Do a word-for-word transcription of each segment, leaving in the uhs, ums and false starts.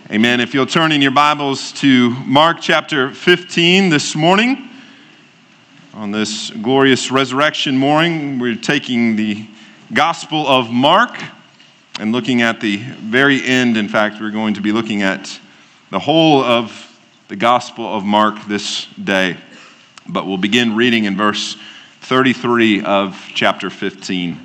Amen. If you'll turn in your Bibles to Mark chapter fifteen this morning, on this glorious resurrection morning, we're taking the Gospel of Mark and looking at the very end. In fact, we're going to be looking at the whole of the Gospel of Mark this day. But we'll begin reading in verse thirty-three of chapter fifteen.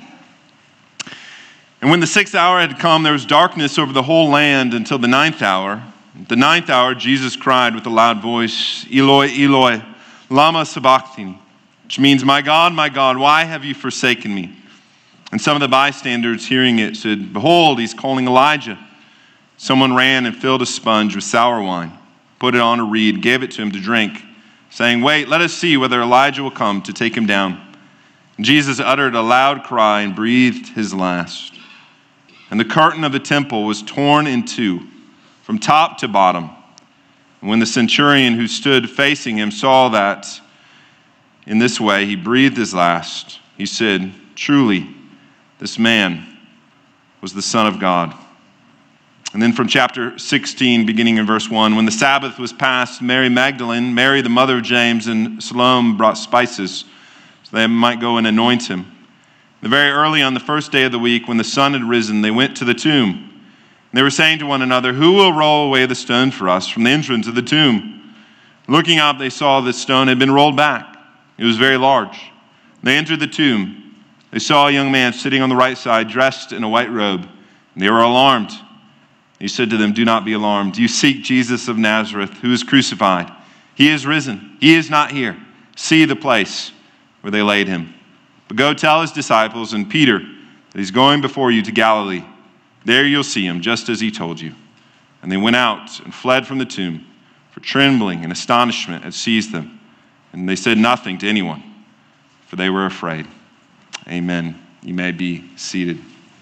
And when the sixth hour had come, there was darkness over the whole land until the ninth hour. At the ninth hour, Jesus cried with a loud voice, Eloi, Eloi, lama sabachthani, which means, My God, my God, why have you forsaken me? And some of the bystanders hearing it said, Behold, he's calling Elijah. Someone ran and filled a sponge with sour wine, put it on a reed, gave it to him to drink, saying, Wait, let us see whether Elijah will come to take him down. And Jesus uttered a loud cry and breathed his last. And the curtain of the temple was torn in two, from top to bottom. And when the centurion who stood facing him saw that in this way he breathed his last, he said, Truly, this man was the Son of God. And then from chapter sixteen, beginning in verse one, when the Sabbath was past, Mary Magdalene, Mary the mother of James, and Salome brought spices so they might go and anoint him. The very early on the first day of the week, when the sun had risen, they went to the tomb. They were saying to one another, Who will roll away the stone for us from the entrance of the tomb? Looking up, they saw the stone had been rolled back. It was very large. They entered the tomb. They saw a young man sitting on the right side, dressed in a white robe. And they were alarmed. He said to them, Do not be alarmed. You seek Jesus of Nazareth, who is crucified. He is risen. He is not here. See the place where they laid him. But go tell his disciples and Peter that he's going before you to Galilee. There you'll see him, just as he told you. And they went out and fled from the tomb, for trembling and astonishment had seized them. And they said nothing to anyone, for they were afraid. Amen. You may be seated.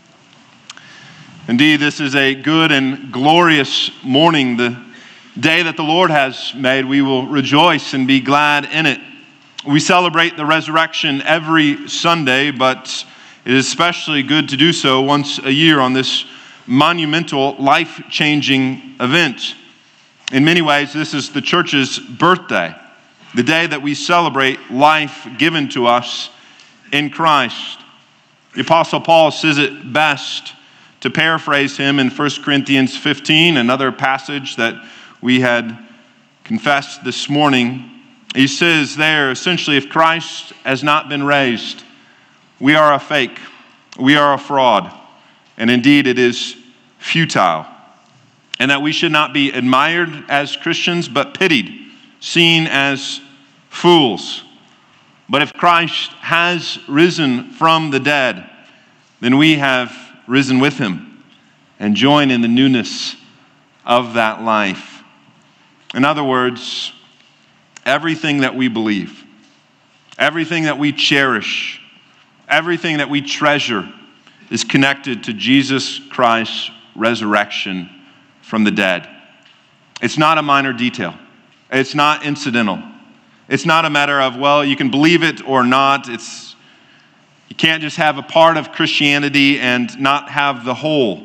Indeed, this is a good and glorious morning, the day that the Lord has made. We will rejoice and be glad in it. We celebrate the resurrection every Sunday, but it is especially good to do so once a year on this monumental, life-changing event. In many ways, this is the church's birthday, the day that we celebrate life given to us in Christ. The Apostle Paul says it best, to paraphrase him in First Corinthians fifteen, another passage that we had confessed this morning. He says there, essentially, if Christ has not been raised, we are a fake, we are a fraud, and indeed it is futile. And that we should not be admired as Christians, but pitied, seen as fools. But if Christ has risen from the dead, then we have risen with him and join in the newness of that life. In other words, everything that we believe, everything that we cherish, everything that we treasure is connected to Jesus Christ's resurrection from the dead. It's not a minor detail. It's not incidental. It's not a matter of, well, you can believe it or not. It's you can't just have a part of Christianity and not have the whole.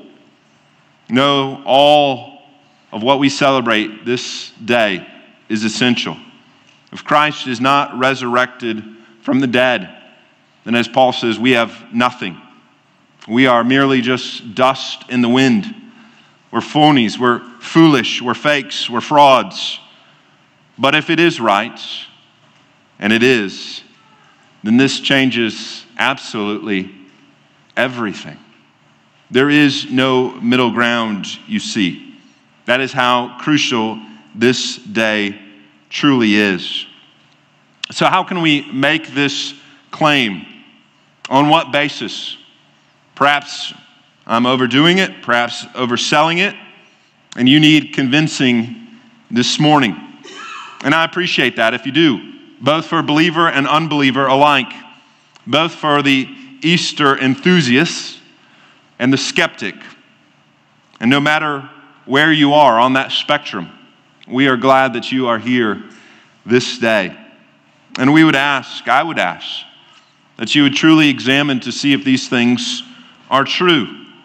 No, all of what we celebrate this day is essential. If Christ is not resurrected from the dead, then as Paul says, we have nothing. We are merely just dust in the wind. We're phonies, we're foolish, we're fakes, we're frauds. But if it is right, and it is, then this changes absolutely everything. There is no middle ground, you see. That is how crucial this day truly is. So how can we make this claim? On what basis? Perhaps I'm overdoing it, perhaps overselling it, and you need convincing this morning. And I appreciate that if you do, both for believer and unbeliever alike, both for the Easter enthusiast and the skeptic. And no matter where you are on that spectrum, we are glad that you are here this day. And we would ask, I would ask, that you would truly examine to see if these things are true.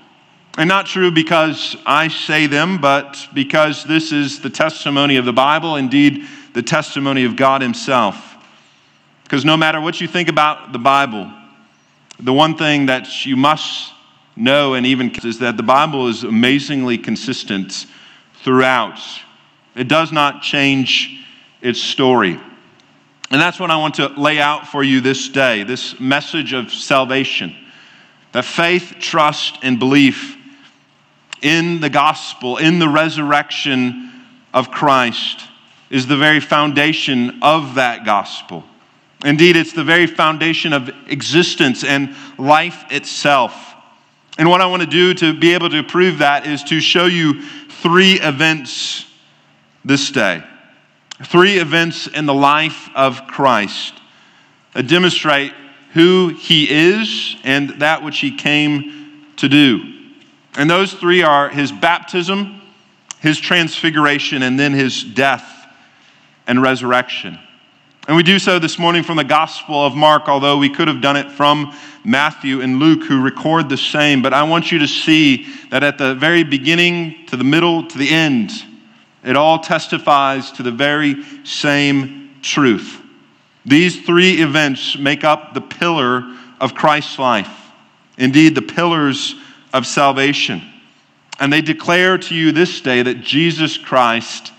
And not true because I say them, but because this is the testimony of the Bible, indeed the testimony of God himself. Because no matter what you think about the Bible, the one thing that you must know and even is that the Bible is amazingly consistent throughout. It does not change its story. And that's what I want to lay out for you this day, this message of salvation. That faith, trust, and belief in the gospel, in the resurrection of Christ, is the very foundation of that gospel. Indeed, it's the very foundation of existence and life itself. And what I want to do to be able to prove that is to show you three events this day. Three events in the life of Christ that demonstrate who he is and that which he came to do. And those three are his baptism, his transfiguration, and then his death and resurrection. And we do so this morning from the Gospel of Mark, although we could have done it from Matthew and Luke, who record the same. But I want you to see that at the very beginning, to the middle, to the end, it all testifies to the very same truth. These three events make up the pillar of Christ's life. Indeed, the pillars of salvation. And they declare to you this day that Jesus Christ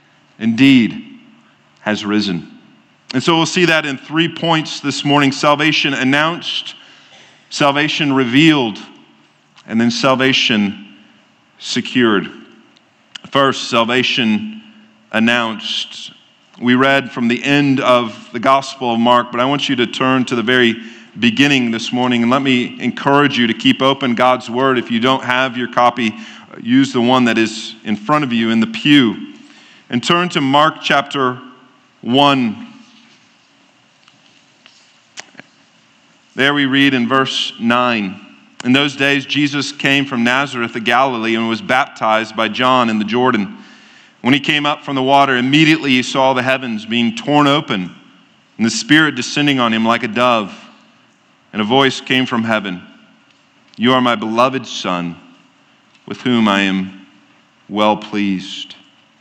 indeed has risen. And so we'll see that in three points this morning: salvation announced, salvation revealed, and then salvation secured. First, salvation announced. We read from the end of the Gospel of Mark, but I want you to turn to the very beginning this morning, and let me encourage you to keep open God's Word. If you don't have your copy, use the one that is in front of you in the pew. And turn to Mark chapter one. There we read in verse nine. In those days, Jesus came from Nazareth of Galilee and was baptized by John in the Jordan. When he came up from the water, immediately he saw the heavens being torn open and the Spirit descending on him like a dove. And a voice came from heaven, "You are my beloved Son, with whom I am well pleased."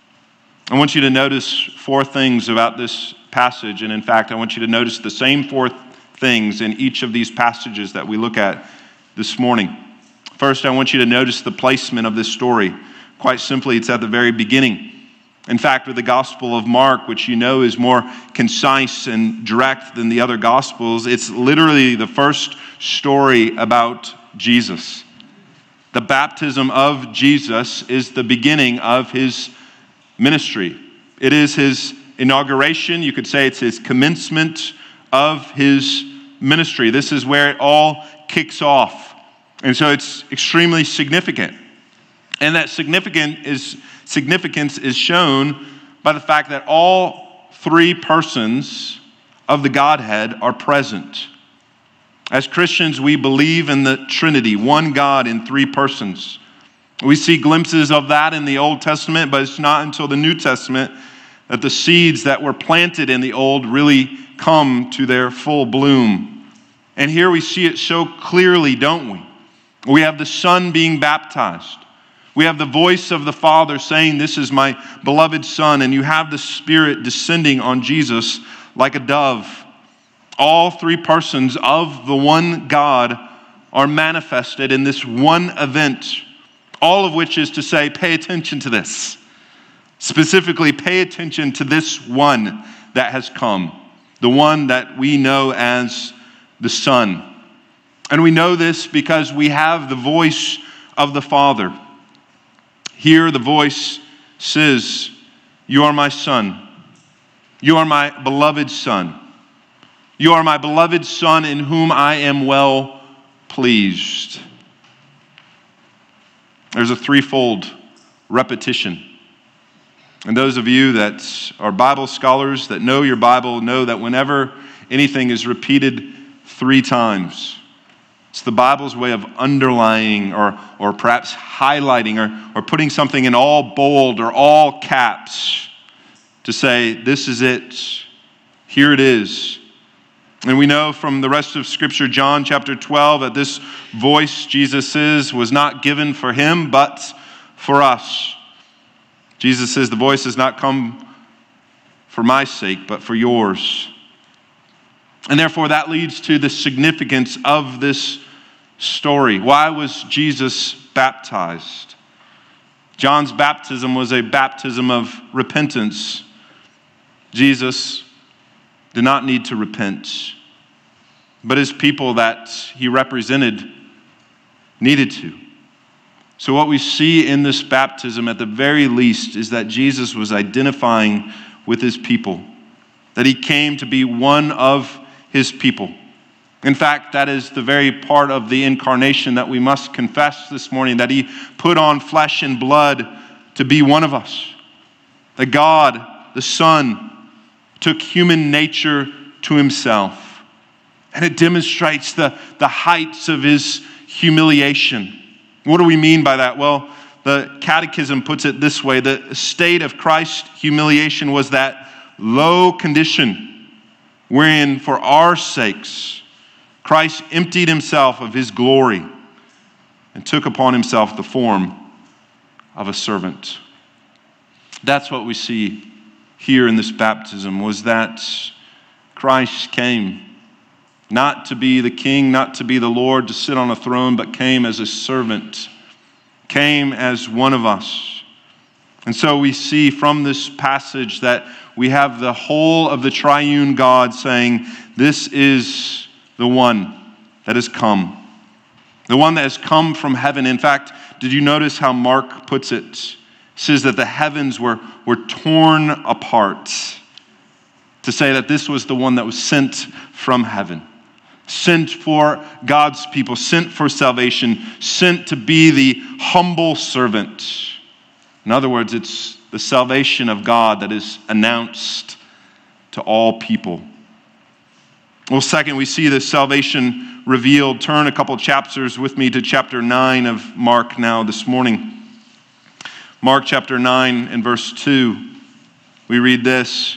I want you to notice four things about this passage. And in fact, I want you to notice the same four things in each of these passages that we look at this morning. First, I want you to notice the placement of this story. Quite simply, it's at the very beginning. In fact, with the Gospel of Mark, which you know is more concise and direct than the other Gospels, it's literally the first story about Jesus. The baptism of Jesus is the beginning of his ministry. It is his inauguration. You could say it's his commencement of his ministry. This is where it all kicks off. And so it's extremely significant. And that significant is, significance is shown by the fact that all three persons of the Godhead are present. As Christians, we believe in the Trinity, one God in three persons. We see glimpses of that in the Old Testament, but it's not until the New Testament that the seeds that were planted in the Old really come to their full bloom. And here we see it so clearly, don't we? We have the Son being baptized. We have the voice of the Father saying, "This is my beloved Son," and you have the Spirit descending on Jesus like a dove. All three persons of the one God are manifested in this one event, all of which is to say, pay attention to this. Specifically, pay attention to this one that has come, the one that we know as the Son. And we know this because we have the voice of the Father. Here the voice says, "You are my Son. You are my beloved Son. You are my beloved Son in whom I am well pleased." There's a threefold repetition. And those of you that are Bible scholars, that know your Bible, know that whenever anything is repeated three times, it's the Bible's way of underlining or, or perhaps highlighting or, or putting something in all bold or all caps to say, this is it. Here it is. And we know from the rest of Scripture, John chapter twelve, that this voice, Jesus says, was not given for him, but for us. Jesus says, the voice has not come for my sake, but for yours. And therefore, that leads to the significance of this story. Why was Jesus baptized? John's baptism was a baptism of repentance. Jesus did not need to repent, but his people that he represented needed to. So what we see in this baptism at the very least is that Jesus was identifying with his people, that he came to be one of his people. In fact, that is the very part of the incarnation that we must confess this morning, that he put on flesh and blood to be one of us. That God, the Son, took human nature to himself. And it demonstrates the, the heights of his humiliation. What do we mean by that? Well, the Catechism puts it this way: the state of Christ's humiliation was that low condition wherein for our sakes Christ emptied himself of his glory and took upon himself the form of a servant. That's what we see here in this baptism, was that Christ came not to be the king, not to be the Lord, to sit on a throne, but came as a servant, came as one of us. And so we see from this passage that we have the whole of the triune God saying, this is the one that has come. The one that has come from heaven. In fact, did you notice how Mark puts it? It says that the heavens were, were torn apart to say that this was the one that was sent from heaven. Sent for God's people, sent for salvation, sent to be the humble servant. In other words, it's the salvation of God that is announced to all people. Well, second, we see this salvation revealed. Turn a couple chapters with me to chapter nine of Mark now this morning. Mark chapter nine and verse two, we read this.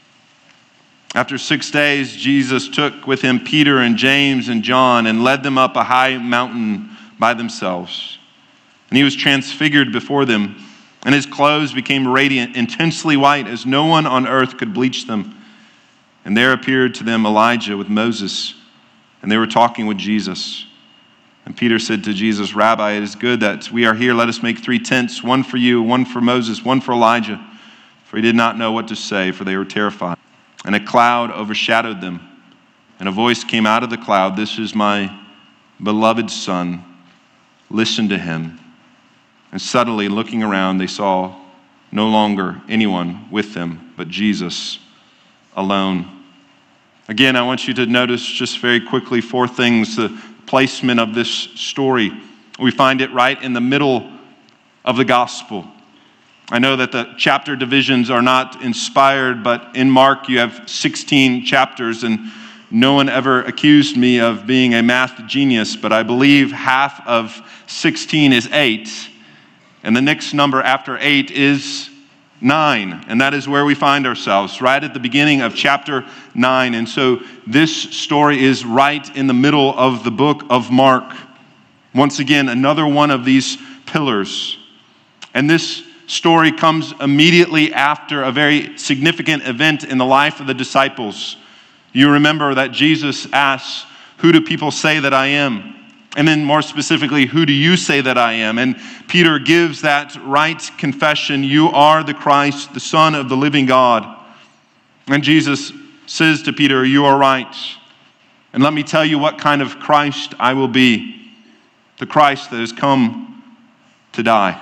After six days, Jesus took with him Peter and James and John and led them up a high mountain by themselves. And he was transfigured before them, and his clothes became radiant, intensely white, as no one on earth could bleach them. And there appeared to them Elijah with Moses, and they were talking with Jesus. And Peter said to Jesus, Rabbi, it is good that we are here. Let us make three tents, one for you, one for Moses, one for Elijah. For he did not know what to say, for they were terrified. And a cloud overshadowed them. And a voice came out of the cloud, this is my beloved Son. Listen to him. And suddenly, looking around, they saw no longer anyone with them, but Jesus alone. Again, I want you to notice just very quickly four things. The placement of this story. We find it right in the middle of the gospel. I know that the chapter divisions are not inspired, but in Mark you have sixteen chapters, and no one ever accused me of being a math genius, but I believe half of sixteen is eight, and the next number after eight is nine, and that is where we find ourselves, right at the beginning of chapter nine. And so this story is right in the middle of the book of Mark. Once again, another one of these pillars. And this story comes immediately after a very significant event in the life of the disciples. You remember that Jesus asks, who do people say that I am? And then more specifically, who do you say that I am? And Peter gives that right confession, you are the Christ, the Son of the living God. And Jesus says to Peter, you are right. And let me tell you what kind of Christ I will be. The Christ that has come to die.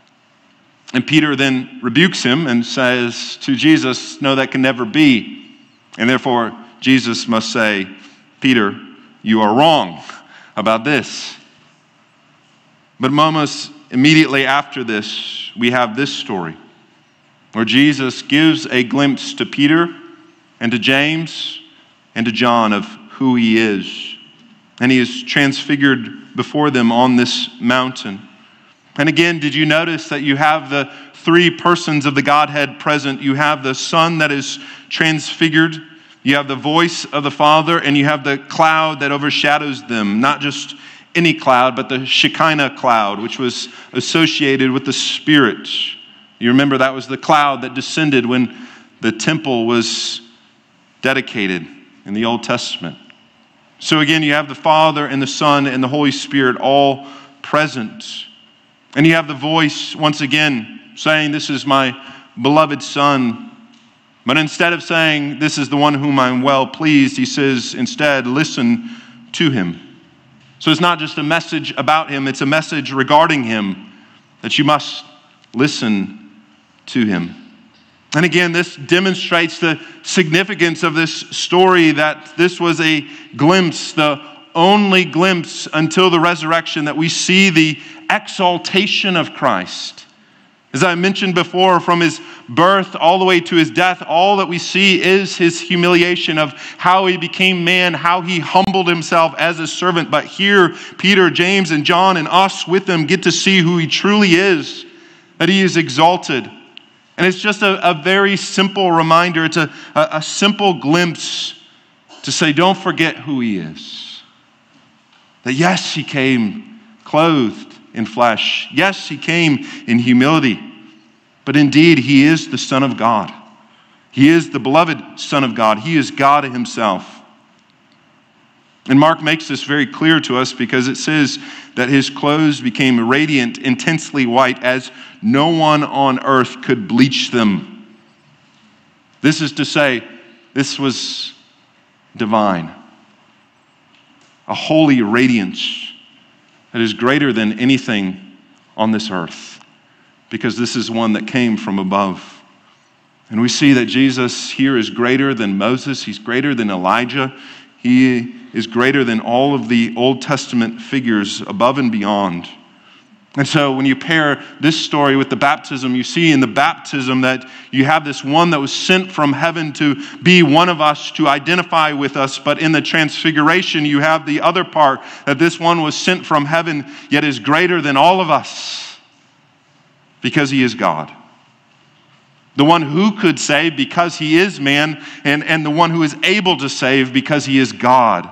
And Peter then rebukes him and says to Jesus, no, that can never be. And therefore, Jesus must say, Peter, you are wrong about this. But moments immediately after this, we have this story where Jesus gives a glimpse to Peter and to James and to John of who he is. And he is transfigured before them on this mountain. And again, did you notice that you have the three persons of the Godhead present? You have the Son that is transfigured. You have the voice of the Father, and you have the cloud that overshadows them. Not just any cloud, but the Shekinah cloud, which was associated with the Spirit. You remember that was the cloud that descended when the temple was dedicated in the Old Testament. So again, you have the Father and the Son and the Holy Spirit all present. And you have the voice, once again, saying, "This is my beloved Son." But instead of saying, "This is the one whom I'm well pleased," he says, instead, "Listen to him." So it's not just a message about him, it's a message regarding him, that you must listen to him. And again, this demonstrates the significance of this story, that this was a glimpse, the only glimpse until the resurrection, that we see the exaltation of Christ. As I mentioned before, from his birth all the way to his death, all that we see is his humiliation of how he became man, how he humbled himself as a servant. But here, Peter, James, and John, and us with them get to see who he truly is, that he is exalted. And it's just a, a very simple reminder. It's a, a, a simple glimpse to say, don't forget who he is. That yes, he came clothed in flesh. Yes, he came in humility. But indeed, he is the Son of God. He is the beloved Son of God. He is God himself. And Mark makes this very clear to us because it says that his clothes became radiant, intensely white, as no one on earth could bleach them. This is to say, this was divine. A holy radiance that is greater than anything on this earth, because this is one that came from above. And we see that Jesus here is greater than Moses. He's greater than Elijah. He is greater than all of the Old Testament figures above and beyond. And so when you pair this story with the baptism, you see in the baptism that you have this one that was sent from heaven to be one of us, to identify with us. But in the transfiguration, you have the other part, that this one was sent from heaven, yet is greater than all of us because he is God. The one who could save because he is man, and, and the one who is able to save because he is God.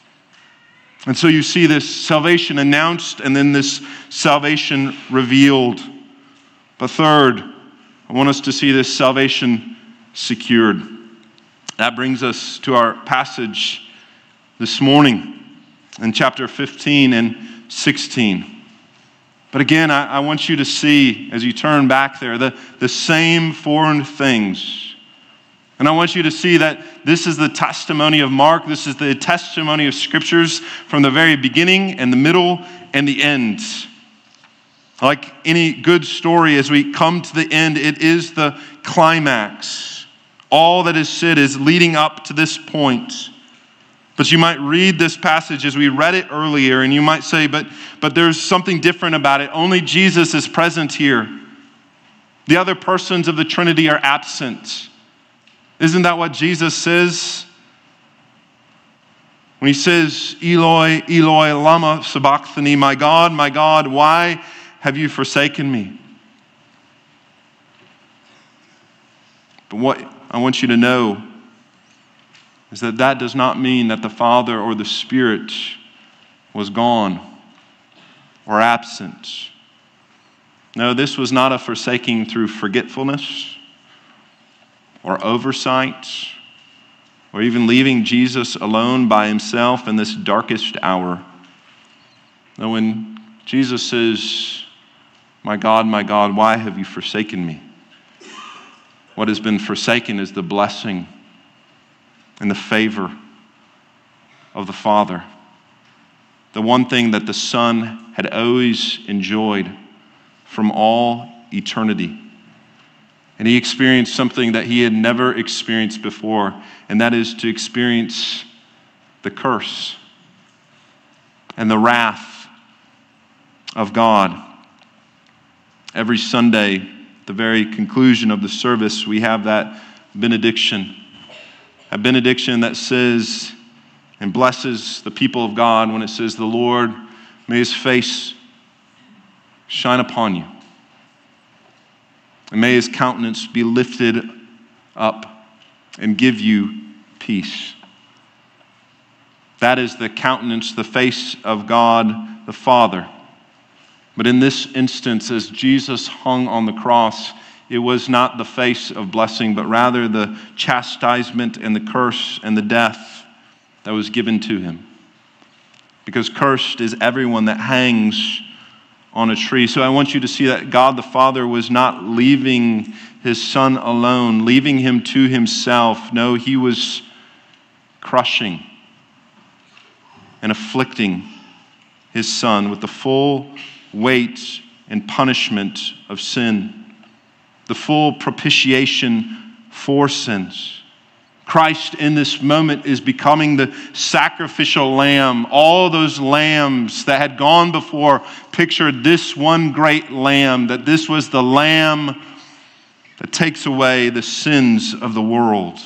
And so you see this salvation announced and then this salvation revealed. But third, I want us to see this salvation secured. That brings us to our passage this morning in chapter fifteen and sixteen. But again, I, I want you to see, as you turn back there, the, the same foreign things. And I want you to see that this is the testimony of Mark. This is the testimony of Scriptures from the very beginning and the middle and the end. Like any good story, as we come to the end, it is the climax. All that is said is leading up to this point. But you might read this passage as we read it earlier, and you might say, but, but there's something different about it. Only Jesus is present here. The other persons of the Trinity are absent. Isn't that what Jesus says? When he says, Eloi, Eloi, lama sabachthani, my God, my God, why have you forsaken me? But what I want you to know is that that does not mean that the Father or the Spirit was gone or absent. No, this was not a forsaking through forgetfulness or oversight, or even leaving Jesus alone by himself in this darkest hour. No, when Jesus says, my God, my God, why have you forsaken me? What has been forsaken is the blessing and the favor of the Father. The one thing that the Son had always enjoyed from all eternity. And he experienced something that he had never experienced before, and that is to experience the curse and the wrath of God. Every Sunday, at the very conclusion of the service, we have that benediction. A benediction that says and blesses the people of God when it says, the Lord, may his face shine upon you. And may his countenance be lifted up and give you peace. That is the countenance, the face of God the Father. But in this instance, as Jesus hung on the cross, it was not the face of blessing, but rather the chastisement and the curse and the death that was given to him. Because cursed is everyone that hangs on a tree. So I want you to see that God the Father was not leaving his Son alone, leaving him to himself. No, he was crushing and afflicting his Son with the full weight and punishment of sin, the full propitiation for sins. Christ in this moment is becoming the sacrificial lamb. All those lambs that had gone before pictured this one great lamb, that this was the lamb that takes away the sins of the world.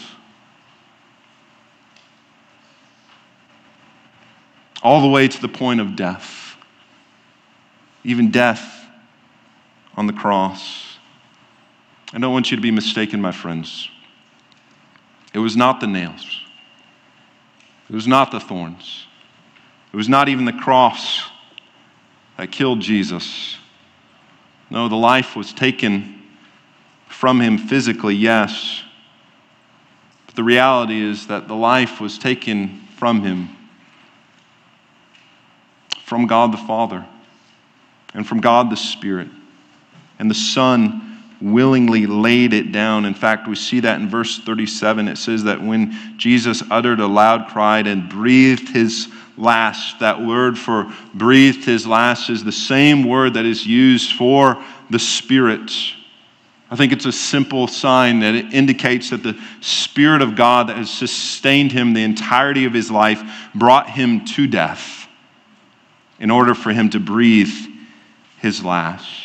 All the way to the point of death. Even death on the cross. I don't want you to be mistaken, my friends. It was not the nails. It was not the thorns. It was not even the cross that killed Jesus. No, the life was taken from him physically, yes. But the reality is that the life was taken from him, from God the Father, and from God the Spirit. And the Son willingly laid it down. In fact, we see that in verse thirty-seven. It says that when Jesus uttered a loud cry and breathed his last, that word for breathed his last is the same word that is used for the Spirit. I think it's a simple sign that it indicates that the Spirit of God that has sustained him the entirety of his life brought him to death in order for him to breathe his last.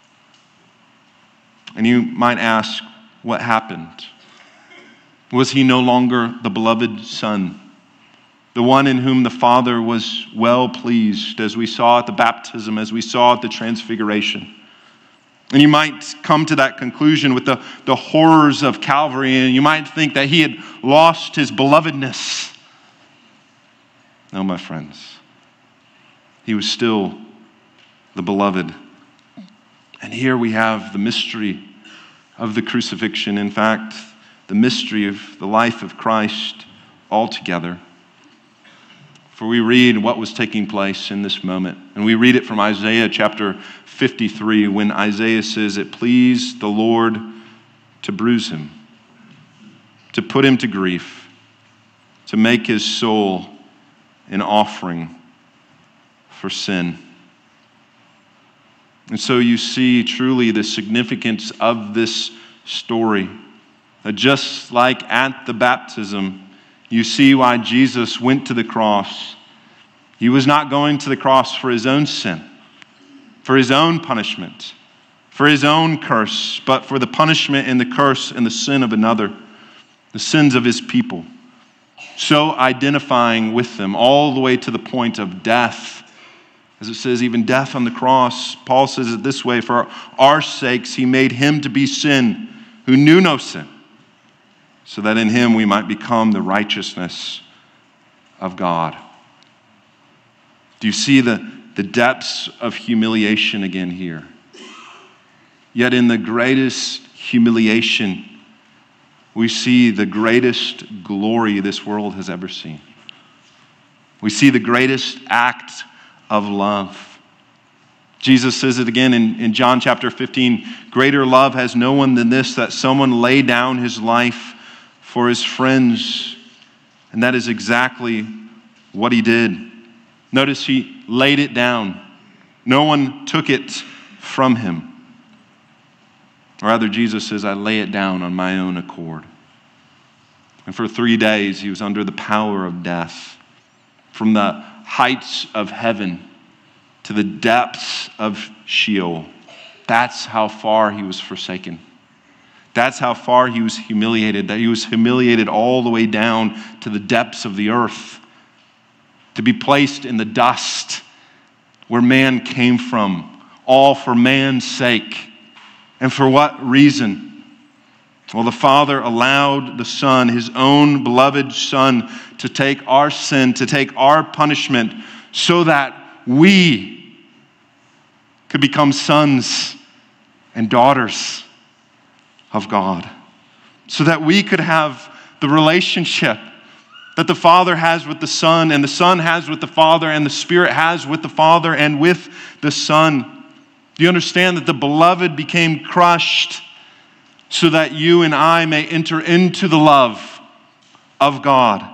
And you might ask, what happened? Was he no longer the beloved Son, the one in whom the Father was well pleased, as we saw at the baptism, as we saw at the transfiguration? And you might come to that conclusion with the, the horrors of Calvary, and you might think that he had lost his belovedness. No, my friends. He was still the beloved. And here we have the mystery of the crucifixion. In fact, the mystery of the life of Christ altogether. For we read what was taking place in this moment. And we read it from Isaiah chapter fifty-three, when Isaiah says, "It pleased the Lord to bruise him, to put him to grief, to make his soul an offering for sin." And so you see truly the significance of this story. That just like at the baptism, you see why Jesus went to the cross. He was not going to the cross for his own sin, for his own punishment, for his own curse, but for the punishment and the curse and the sin of another, the sins of his people. So identifying with them all the way to the point of death. As it says, even death on the cross. Paul says it this way, "For our sakes he made him to be sin who knew no sin, so that in him we might become the righteousness of God." Do you see the, the depths of humiliation again here? Yet in the greatest humiliation, we see the greatest glory this world has ever seen. We see the greatest act of love. Jesus says it again in, in John chapter fifteen, "Greater love has no one than this, that someone lay down his life for his friends." And that is exactly what he did. Notice he laid it down. No one took it from him. Rather, Jesus says, "I lay it down on my own accord." And for three days, he was under the power of death. From the heights of heaven to the depths of Sheol. That's how far he was forsaken. That's how far he was humiliated, that he was humiliated all the way down to the depths of the earth, to be placed in the dust where man came from, all for man's sake. And for what reason? Well, the Father allowed the Son, his own beloved Son, to take our sin, to take our punishment, so that we could become sons and daughters of God. So that we could have the relationship that the Father has with the Son, and the Son has with the Father, and the Spirit has with the Father and with the Son. Do you understand that the beloved became crushed so that you and I may enter into the love of God?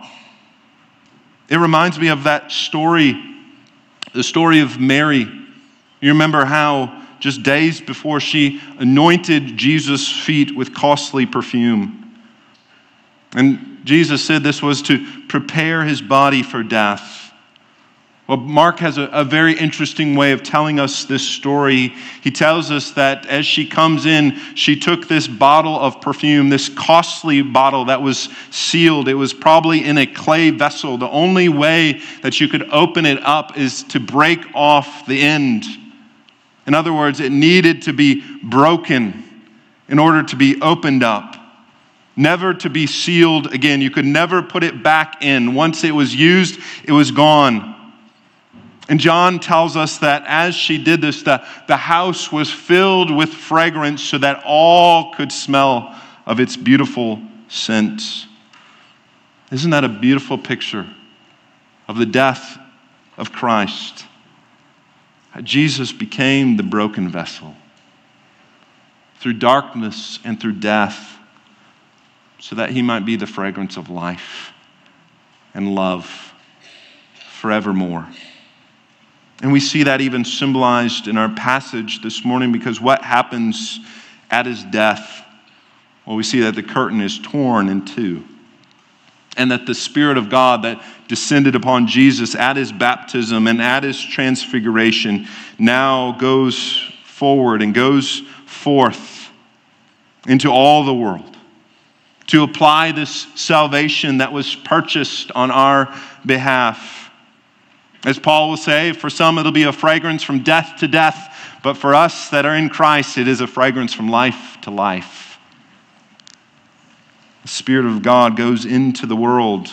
It reminds me of that story, the story of Mary. You remember how just days before she anointed Jesus' feet with costly perfume. And Jesus said this was to prepare his body for death. Well, Mark has a, a very interesting way of telling us this story. He tells us that as she comes in, she took this bottle of perfume, this costly bottle that was sealed. It was probably in a clay vessel. The only way that you could open it up is to break off the end. In other words, it needed to be broken in order to be opened up. Never to be sealed again. You could never put it back in. Once it was used, it was gone. And John tells us that as she did this, the, the house was filled with fragrance so that all could smell of its beautiful scent. Isn't that a beautiful picture of the death of Christ? Jesus became the broken vessel through darkness and through death, so that he might be the fragrance of life and love forevermore. And we see that even symbolized in our passage this morning, because what happens at his death? Well, we see that the curtain is torn in two, and that the Spirit of God that descended upon Jesus at his baptism and at his transfiguration now goes forward and goes forth into all the world to apply this salvation that was purchased on our behalf. As Paul will say, for some it'll be a fragrance from death to death, but for us that are in Christ, it is a fragrance from life to life. The Spirit of God goes into the world,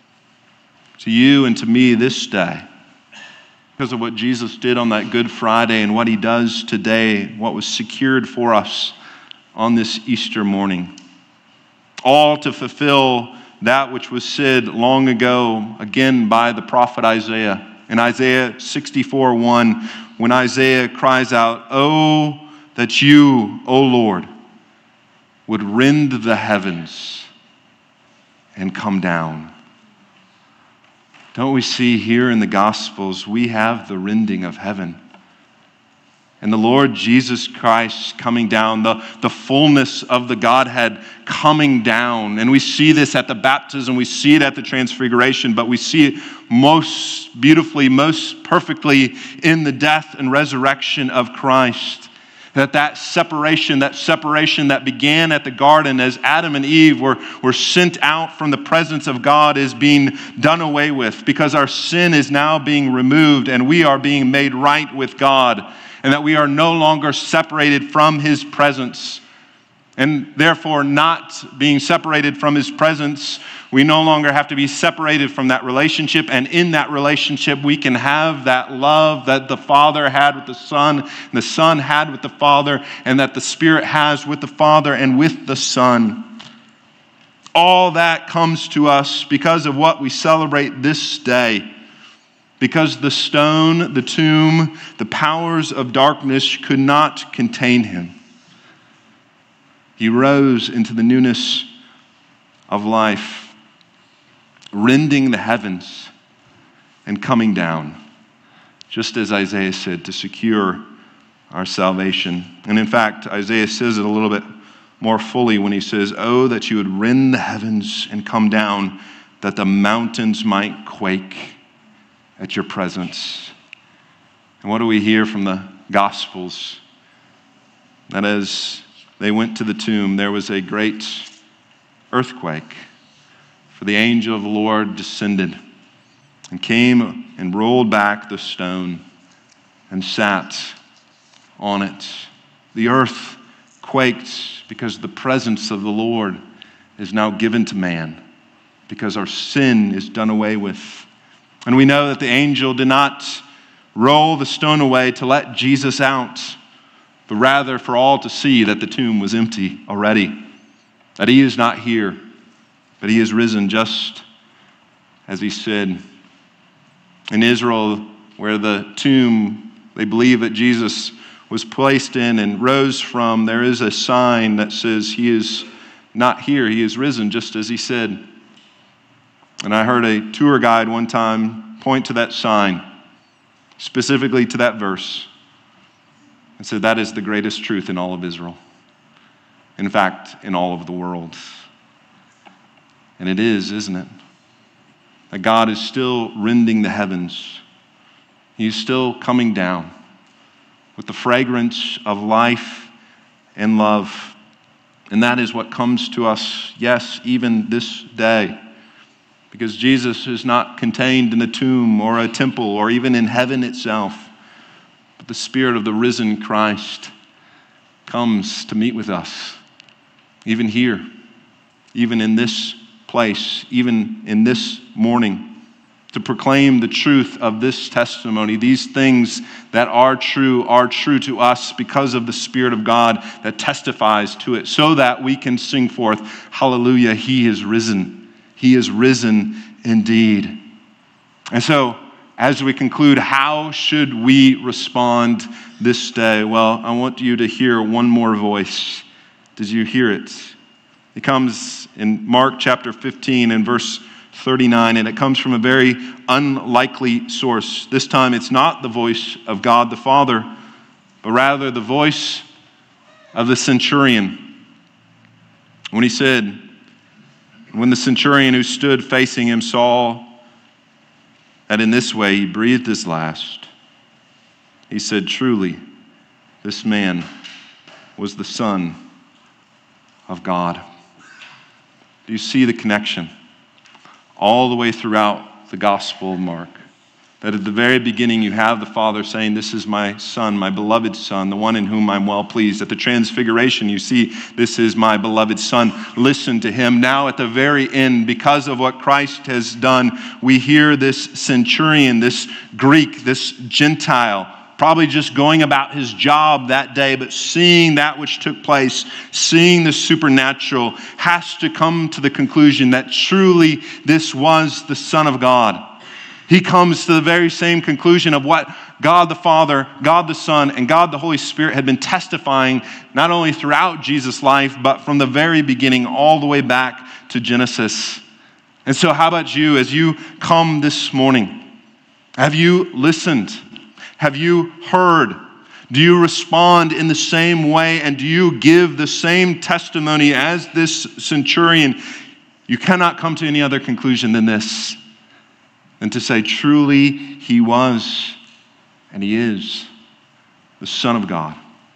to you and to me this day, because of what Jesus did on that Good Friday and what he does today, what was secured for us on this Easter morning. All to fulfill that which was said long ago, again by the prophet Isaiah. In Isaiah sixty-four one, when Isaiah cries out, "Oh, that you, O Lord, would rend the heavens and come down." Don't we see here in the Gospels, we have the rending of heaven. And the Lord Jesus Christ coming down, the, the fullness of the Godhead coming down. And we see this at the baptism, we see it at the transfiguration, but we see it most beautifully, most perfectly in the death and resurrection of Christ. That that separation, that separation that began at the garden as Adam and Eve were, were sent out from the presence of God is being done away with, because our sin is now being removed and we are being made right with God. And that we are no longer separated from his presence. And therefore, not being separated from his presence, we no longer have to be separated from that relationship. And in that relationship, we can have that love that the Father had with the Son, and the Son had with the Father, and that the Spirit has with the Father and with the Son. All that comes to us because of what we celebrate this day. Because the stone, the tomb, the powers of darkness could not contain him. He rose into the newness of life, rending the heavens and coming down, just as Isaiah said, to secure our salvation. And in fact, Isaiah says it a little bit more fully when he says, "Oh, that you would rend the heavens and come down, that the mountains might quake at your presence." And what do we hear from the Gospels? That as they went to the tomb, there was a great earthquake, for the angel of the Lord descended and came and rolled back the stone and sat on it. The earth quaked because the presence of the Lord is now given to man, because our sin is done away with. And we know that the angel did not roll the stone away to let Jesus out, but rather for all to see that the tomb was empty already, that he is not here, but he is risen just as he said. In Israel, where the tomb they believe that Jesus was placed in and rose from, there is a sign that says he is not here, he is risen just as he said. And I heard a tour guide one time point to that sign, specifically to that verse, and said that is the greatest truth in all of Israel. In fact, in all of the world. And it is, isn't it? That God is still rending the heavens. He's still coming down with the fragrance of life and love. And that is what comes to us, yes, even this day. Because Jesus is not contained in a tomb or a temple or even in heaven itself. But the Spirit of the risen Christ comes to meet with us, even here, even in this place, even in this morning, to proclaim the truth of this testimony. These things that are true are true to us because of the Spirit of God that testifies to it, so that we can sing forth, hallelujah, he is risen. He is risen indeed. And so, as we conclude, how should we respond this day? Well, I want you to hear one more voice. Did you hear it? It comes in Mark chapter fifteen and verse thirty-nine, and it comes from a very unlikely source. This time it's not the voice of God the Father, but rather the voice of the centurion. When he said, when the centurion who stood facing him saw that in this way he breathed his last, he said, truly, this man was the Son of God. Do you see the connection? All the way throughout the Gospel of Mark. That at the very beginning you have the Father saying, this is my Son, my beloved Son, the one in whom I'm well pleased. At the Transfiguration you see, this is my beloved Son, listen to him. Now at the very end, because of what Christ has done, we hear this centurion, this Greek, this Gentile, probably just going about his job that day, but seeing that which took place, seeing the supernatural, has to come to the conclusion that truly this was the Son of God. He comes to the very same conclusion of what God the Father, God the Son, and God the Holy Spirit had been testifying not only throughout Jesus' life, but from the very beginning all the way back to Genesis. And so how about you as you come this morning? Have you listened? Have you heard? Do you respond in the same way, and do you give the same testimony as this centurion? You cannot come to any other conclusion than this, and to say, truly, he was, and he is, the Son of God.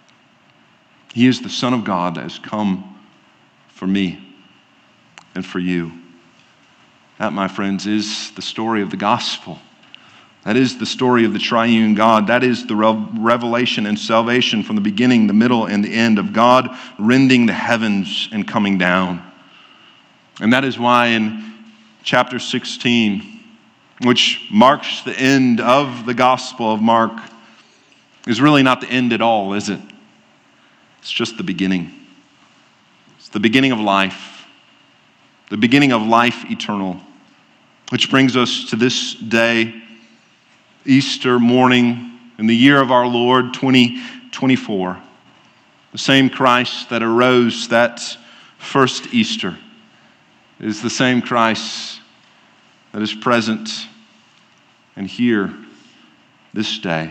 He is the Son of God that has come for me and for you. That, my friends, is the story of the gospel. That is the story of the triune God. That is the revelation and salvation from the beginning, the middle, and the end of God rending the heavens and coming down. And that is why in chapter sixteen, which marks the end of the Gospel of Mark, is really not the end at all, is it? It's just the beginning. It's the beginning of life, the beginning of life eternal, which brings us to this day, Easter morning, in the year of our Lord, twenty twenty-four. The same Christ that arose that first Easter is the same Christ that is present and here this day.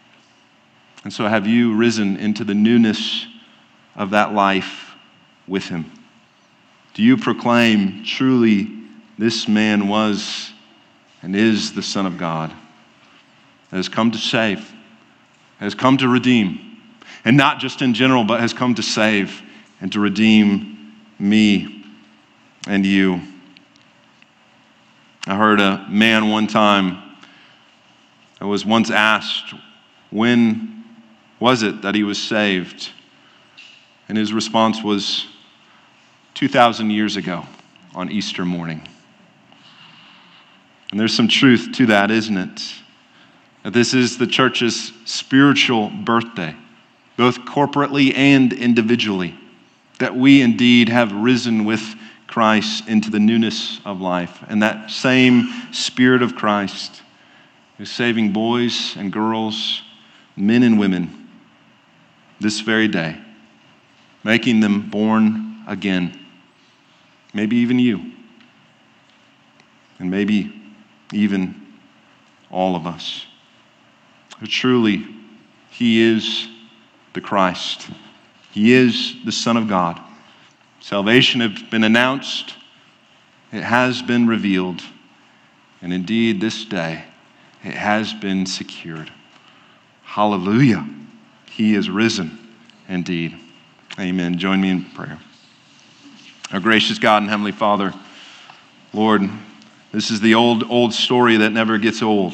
And so have you risen into the newness of that life with him? Do you proclaim truly this man was and is the Son of God that has come to save, has come to redeem, and not just in general, but has come to save and to redeem me and you? I heard a man one time that was once asked, when was it that he was saved? And his response was two thousand years ago on Easter morning. And there's some truth to that, isn't it? That this is the church's spiritual birthday, both corporately and individually, that we indeed have risen with Christ into the newness of life. And that same Spirit of Christ is saving boys and girls, men and women, this very day, making them born again. Maybe even you. And maybe even all of us. But truly, he is the Christ. He is the Son of God. Salvation has been announced. It has been revealed. And indeed, this day, it has been secured. Hallelujah. He is risen indeed. Amen. Join me in prayer. Our gracious God and Heavenly Father, Lord, this is the old, old story that never gets old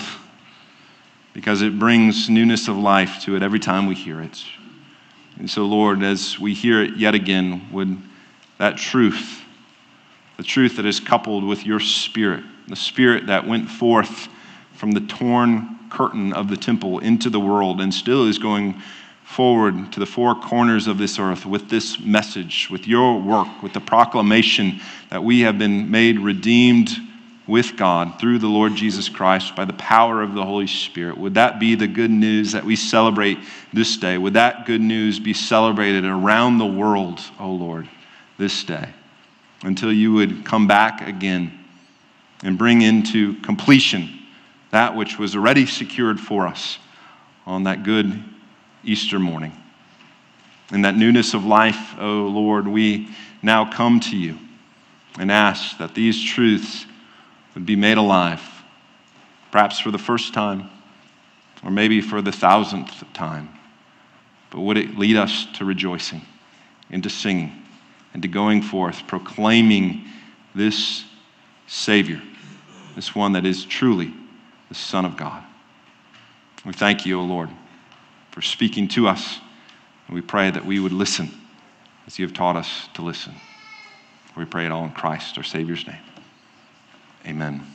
because it brings newness of life to it every time we hear it. And so, Lord, as we hear it yet again, would that truth, the truth that is coupled with your Spirit, the Spirit that went forth from the torn curtain of the temple into the world and still is going forward to the four corners of this earth with this message, with your work, with the proclamation that we have been made redeemed with God through the Lord Jesus Christ by the power of the Holy Spirit. Would that be the good news that we celebrate this day? Would that good news be celebrated around the world, O Lord, this day, until you would come back again and bring into completion that which was already secured for us on that good Easter morning. In that newness of life, O Lord, we now come to you and ask that these truths would be made alive, perhaps for the first time, or maybe for the thousandth time. But would it lead us to rejoicing, and to singing, and to going forth, proclaiming this Savior, this one that is truly the Son of God. We thank you, O Lord, for speaking to us, and we pray that we would listen as you have taught us to listen. We pray it all in Christ, our Savior's name. Amen.